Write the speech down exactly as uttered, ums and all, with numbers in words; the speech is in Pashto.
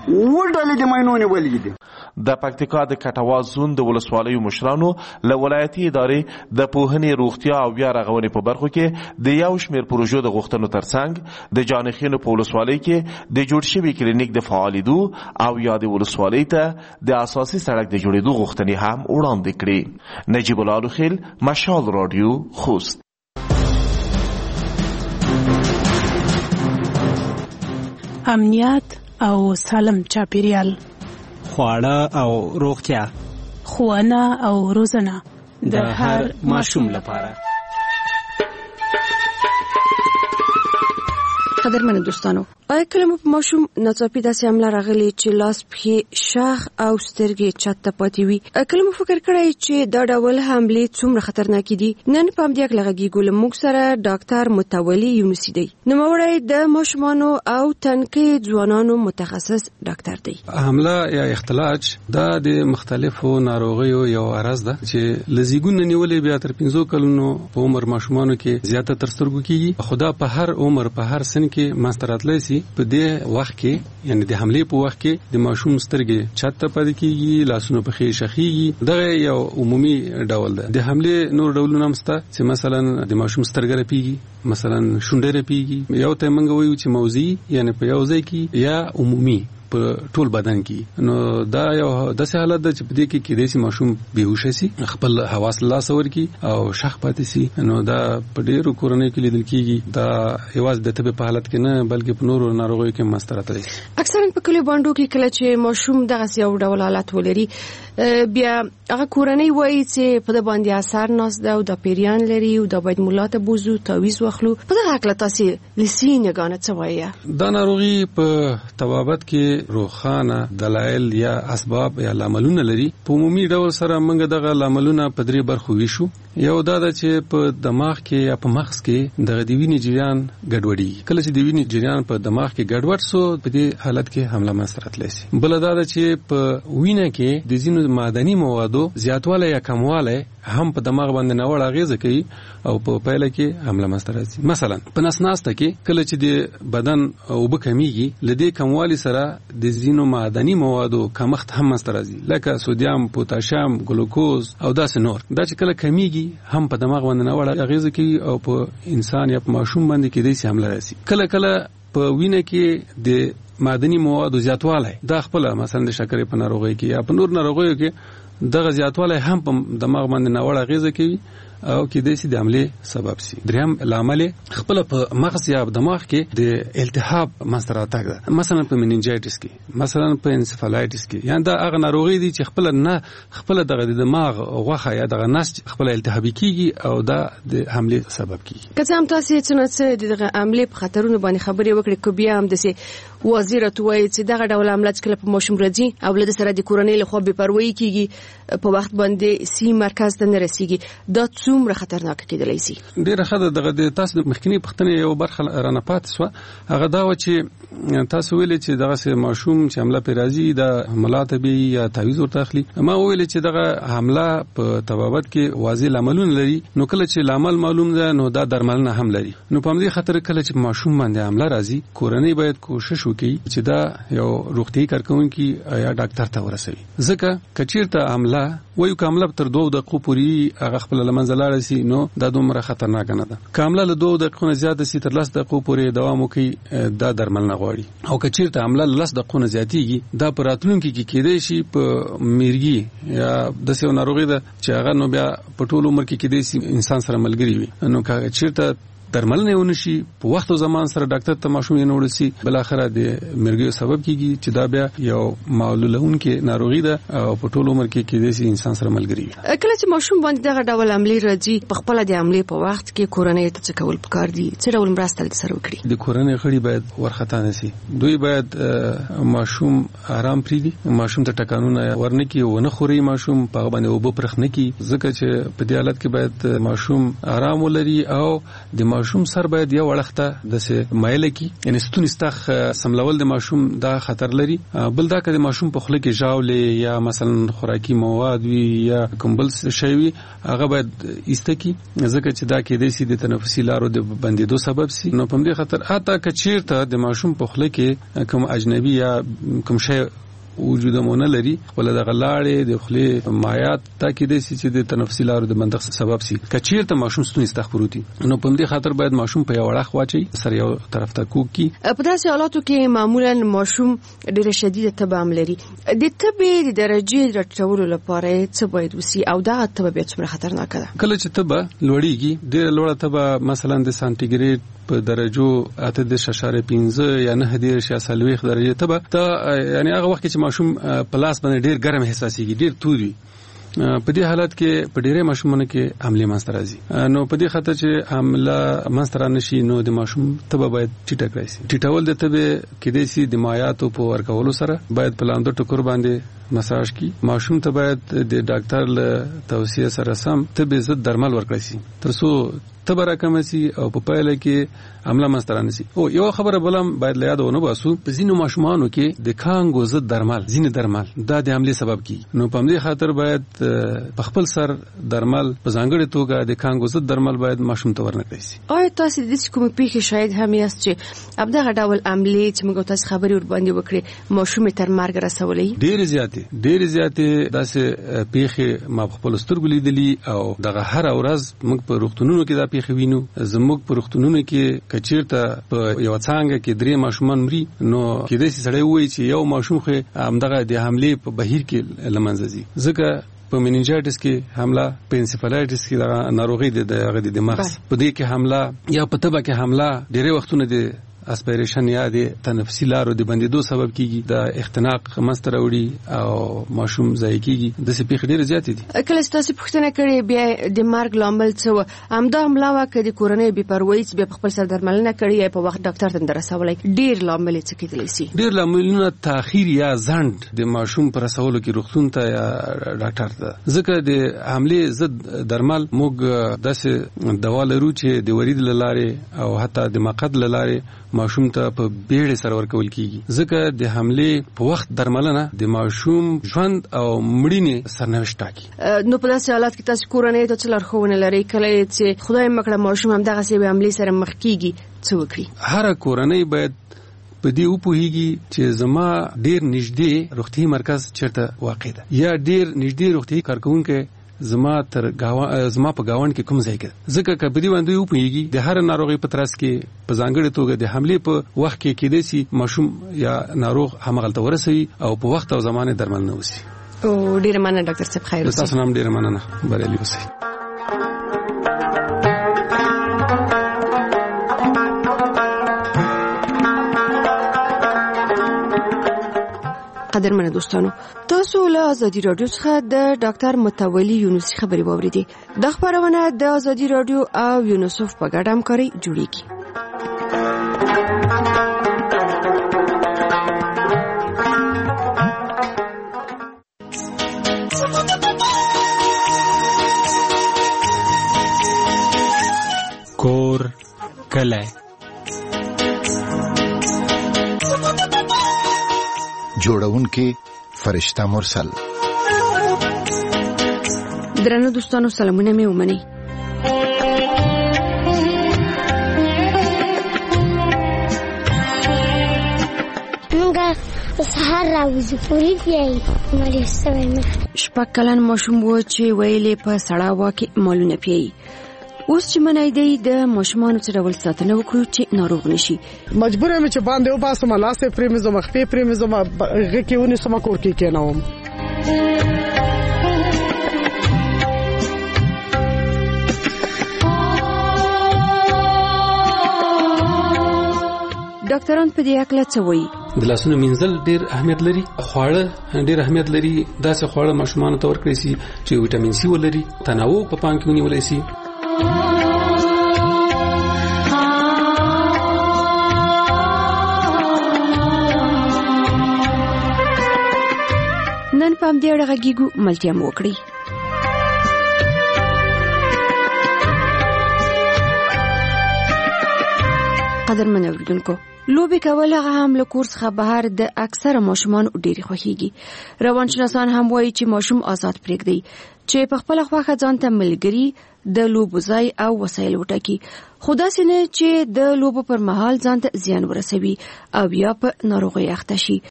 و ډلې د ماینو نیولې دي. د پکتیکا د کټواز زون د ولسوالیو مشرانو له ولایتي ادارې د پوهنې، روغتیا او بیا رغونې په برخو کې د یو شمېر پروژو د غوښتنو ترڅنګ د جانخینو په ولسوالۍ کې د جوړ شوي کلینیک د فعالېدو او یا د ولسوالۍ ته د اساسي سړک د جوړېدو غوښتنې هم وړاندې کړې. نجیب الله لوخیل، مشال رادیو، خوست. امنیت او سالم چاپیریال، خواړه او روغتیا، ښوونه او روزنه د هر ماشوم لپاره. قدرمن دوستانو، آیا کله مو په ماشوم ناڅاپي داسې حمله راغلې چې لاس، پښې، شاخ او سترګې چت ته پاتې وي؟ کله مو فکر کړی چې دا ډول حملې څومره خطرناکې دي؟ نن په همدې هکله غږیږو. له موږ سره ډاکټر متولي یونسي دی، نوموړی د ماشومانو او تنکي ځوانانو متخصص ډاکټر دی. حمله یا اختلاج دا د مختلفو ناروغیو یو عرض ده چې له زیږون نیولې بیا تر پنځو کلونو په عمر ماشومانو کې زیاته تر سترګو کېږي. خو دا په هر عمر په هر سن کې منځته راتلی سي. په دې وخت کې یعنی د حملې په وخت کې د ماشوم سترګې چت ته پاتې کېږي، لاسونه پښې شخېږي. دغه یو عمومي ډول ده. د حملې نور ډولونه هم شته چې مثلا د ماشوم سترګې رپېږي، مثلا شونډې رپېږي. یو ته موږ وایو چې موضعي یعنی په یو ځای کې، یا عمومي په ټول بدن کې. نو دا یو داسې حالت ده چې په دې کې کېدای شي ماشوم بېهوش شي، خپل حواس له لاسه ورکړي او شخ پاتې شي. نو دا په ډېرو کورنیو کې لیدل کېږي. دا یوازې د تبې په حالت کې نه بلکې په نورو ناروغیو کې منځته راتلی. اکثرا په کلیو باندو کې کله چې ماشوم دغسې یو ډول حالت ولري، بیا هغه کورنۍ وایي چې په ده باندې اثر ناست ده او دا پیریان لري او دا باید ملا ته بوزو، تعویض واخلو. په دغه هکله تاسې له سي نګانه څه وایه؟ دا ناروغي په طبابت کې روښانه دلایل یا اسباب یا لاملونه لري. په عمومي ډول سره موږ دغه لاملونه په درې برخو ویشو. یو دا ده چې په دماغ کې یا په مغز کې دغه د وینې جریان ګډوډي. کله چې د وینې جریان په دماغ کې ګډوډ سو، په دې حالت کې حمله منځته راتلی شي. بل دا ده چې په وینه کې د ځینو معدني موادو زیاتوالی یا کموالی هم په دماغ باندې ناوړه اغیزه کوي او په پایله کې حمله منځته راځي. مثلا په نس ناسته کې کله چې د بدن اوبه کمیږي، له دې کموالي سره د ځینو معدني موادو کمښت هم منځته راځي، لکه سودیم، پوتاشیم، ګلوکوز او داسې نور. دا چې کله کمیږي هم په دماغ باندې ناوړه اغیزه کوي او په انسان یا په ماشوم باندې کېدای شي حمله راسي. کله کله په وینه کې د معدني موادو زیاتوالی دا خپله مثلا د شکرې په ناروغۍ کې یا په نور ناروغیو کې دغه زیاتوالی هم په دماغ باندې ناوړه اغیزه کوي او کېدای شي د حملې سبب شي. دریم لامل خپله په مغز یا دماغ کې د التهاب منځته راتګ ده، مثلا په مننجایټس کې، مثلا په انسفالایټس کې. یعنی دا هغه ناروغي دي چې خپله نه خپله دغه د دماغ غوښه یا دغه نسج خپله التهابي کېږي او دا د حملې سبب کېږي. که څه هم تاسې څه نه څه د دغه حملې په خطرونو باندې خبرې وکړې، که بیا هم داسې واضح راته ووایي چې دغه ډول حمله چې کله په ماشوم راځي او له ده سره د کورنۍ لخوا بې پروایي کېږي، په وخت باندې سی مرکز ته نه رسېږي، دا څومره خطرناک کېدلی شي؟ ډېره ښه ده. دغه د تاسو د مخکینۍ پوښتنې یو برخه رانه پاتې شوه. هغه دا وه چې تاسو ویلې چې دغسې ماشوم چې حمله پرې راځي دا ملا ته بیایي یا تعویض ورته اخلي. ما وویلې چې دغه حمله په طبابت کې واضح لاملونه لري. نو کله چې لامل معلوم ده نو دا درملنه هم لري. نو په همدې خاطر کله چې ماشوم باندې حمله راځي، کورنۍ باید کوشش وکړي چې دا یو روغتیایي کارکوونکي یا ډاکټر ته ورسوي. ځکه که چېرته حمله وایو که حمله تر دوو دقیقو پورې هغه خپله له منځه لاړه سي، نو دا دومره خطرناکه نه ده. که حمله له دوو دقیقو نه زیاته سي، تر لس دقیقو پورې دوام وکړي، دا درملنه غواړي. او که چېرته حمله له لس دقیقو نه زیاتېږي، دا په راتلونکي کې کېدای شي په میرګي یا داسې یو ناروغي ده چې هغه نو بیا په ټول عمر کې کېدای شي انسان سره ملګري وي. نو که چېرته درملنه ونه شي، په وخت او زمان سره ډاکټر ته ماشوم یې نه وړل شي، بالاخره د مرګیو سبب کېږي چې دا بیا یو معلولونکې ناروغي ده او په ټول عمر کې کېدای شي انسان سره ملګري وي. کله چې ماشوم باندې دغه ډول حملې راځي، په خپله د حملې په وخت کې کورنۍ ته څه کول پکار دي؟ څه ډول مرسته له سره وکړي؟ د کورنۍ غړي باید وارخطا نه سي. دوی باید ماشوم آرام پرېږدي، ماشوم ته ټکانونه ورنه کړي، ونه خوري ماشوم، په هغه باندې اوبه پرخ نه کړي، ځکه چې په دې حالت کې باید ماشوم آرام ولري او د ماشوم سر باید یو وړخته د سه مایل کی ان ستون استخ سملول د ماشوم دا خطر لري. بل دا کله ماشوم په خله کې ژاولې یا مثلا خوراکي مواد وي یا کوم بل شی وي هغه باید ایستکی ځکه چې دا کې د سي د تنفسي لارو د بندیدو سبب سي. نو په دې خطر اته کچیرته د ماشوم په خله کې کوم اجنبي یا کوم شی وجود مونږ لري ولله د غلاړې د خله مایات تاکید سي چې د تنفسي لارو د بندښت سبب سي. کچیرته ماشوم ستونی استخباروتي نو په دې خاطر باید ماشوم په یو وړخ واچي سر یو طرف ته کوک کی. په داسې حالاتو کې معمولا ماشوم ډېر شدید تبه لري. د تبه د درجه راټولو لپاره څه باید وسی او دا تبه به څومره خطرناک ده؟ کله چې تبه لوړیږي ډېر لوړه تبه مثلا د سانتیګریډ په درجو اته د ششاره پنځه یا نه د شاسلويخ درجه تبه ته یعنی هغه وخت چې ماشوم پلاس باندې ډیر ګرم احساسيږي ډیر توري. په دې حالت کې په ډیره ماشومانو کې حمله منځ راځي. نو په دې خاطر چې حمله منځ را نشي نو د ماشوم تبه باید ټیټه کړئ شي. ټیټول د تبه کې د سي د مایاتو په ورکولو سره باید په لاندو ټکور باندې مساج کی. ماشوم ته باید د ډاکټر له توصیه سره سم تبه ضد درمل ورکړئ شي ترڅو تبه راکمه سي او په پایله کې عمله مسترانه سي. او یو خبره بلم باید له یاد ونه باسو په ځینو ماشومانو کې د کانګو ضد درمل ځینې درمل دا د عملي سبب کی. نو په دې خاطر باید په خپل سر درمل په ځانګړي توګه د کانګو ضد درمل باید ماشوم ته ورنکړي شي. آیا تاسو د دې کوم پیښه شاید هم یاست چې ابدا غډاول عملي چې موږ تاسو خبري ور باندې وکړي ماشوم تر مرګ رسولې؟ ډېر زیاتې ډېر زیاتې داسې پیښه ما خپل سترګو لیدلې او دغه هر ورځ موږ په روغتونونو کې دا پیښه وینو. زموږ په روغتونونو کې کچیرته په یو څنګه کې درې ماشومان مري نو کې د سړی وایي چې یو ماشوم خو همدغه د حمله په بهیر کې لمنځه ځي ځکه په مننجایټس کې حمله په انسفالایټس کې د ناروغي د دماغ په دې کې حمله یا په تبه کې حمله ډېر وختونه د اسپیریشن یا د تنفسي لارو د بندیدو سبب کیږي د اختناق مستر وړي او ماشوم ځای کیږي د سپیخ ډیر زیات دي. کله ستاسو پوښتنه کړې بیا د مرګ لامل څه همدا عمله وکړي د کورنۍ بي پروايي چې په خپل سر درملنه کړي په وخت ډاکټر ته درسولای ډیر لامل څه کېدلی سي؟ ډیر لاملونه تاخير یا ځند د ماشوم پر رسولو کې روغتون ته یا ډاکټر ته ځکه د حمله ضد درمل موږ داسې دوا لرو چې د ورید لاره او حتی د مقد لاره ماشوم ته په بیړه سره ورکول کیږي ځکه د حمله په وخت درملنه د ماشوم ژوند او مړینې سرنوشت ټاکي. نو په داسې حالت کې تاسو کورنۍ ته څه لارښوونه لرئ کله چې خدای مکړه ماشوم هم دغه سي حمله سره مخ کیږي څه وکړي؟ هر کورنۍ باید په دې وپوهیږي چې زما ډیر نږدې روغتي مرکز چیرته واقع ده یا ډیر نږدې روغتي کارکونکو زما تر گاوان زما په گاوان کې کوم ځای کې ځکه کبدي باندې یو پیږي د هر ناروغي په ترڅ کې په ځانګړي توګه د حمله په وخت کې کېدې سي ماشوم یا ناروغ همغلته ورسوي او په وخت او زمانه درمل نه وسی. او ډیر مننه ډاکټر صاحب خیر اوسئ. تاسو هم ډیر مننه بریالي اوسئ. قدرمنه دوستانو تاسو له ازادي رادیو څخه د ډاکټر متولي یونسي خبري واوریدې. د خبرونه د ازادي رادیو او یونیسف په ګډه همکاري جوړیږي. کور کله جوړونکي فرشتہ مرسل. درنو دوستانو سلامونه مې ومني. موږ سهار راوځو پوری دی مې سوي شپږ کلن ماشوم و چې ویلې په سړا واکه مالونه پیي. اوس چې منای دی د ماشومانو څخه ول ساتنه وکړو چې ناروغ نشي. مجبور یم چې باندې و باسم لاسه پرې مې زما خپې پرې مې زما غکیونه سم کور کې کېناوم. ډاکټران په دې اړه څه وایي؟ د لاسونو مینځل ډیر اهمیت لري. خواړه ډیر اهمیت لري. داسې خواړه ماشومانو ته ورکړئ شي چې وټامین سي ولري. تنوع په پام کې ونیول شي. نن پام دې اړه غږیږو ملتیا مو وکړي. قدرمن اوریدونکو، لوبې کول هغه هم له کور څخه بهر د اکثره ماشومانو ډېری خوښیږي. روانشناسان هم وایي چې ماشوم آزاد پرېږدي چې په خپل خواخه ځان ته ملګري د لوبو ځای او وسایل وټاکي، خو داسې نه چې د لوبو پر مهال ځان ته زیان ورسوي او یا په ناروغۍ اخته شي.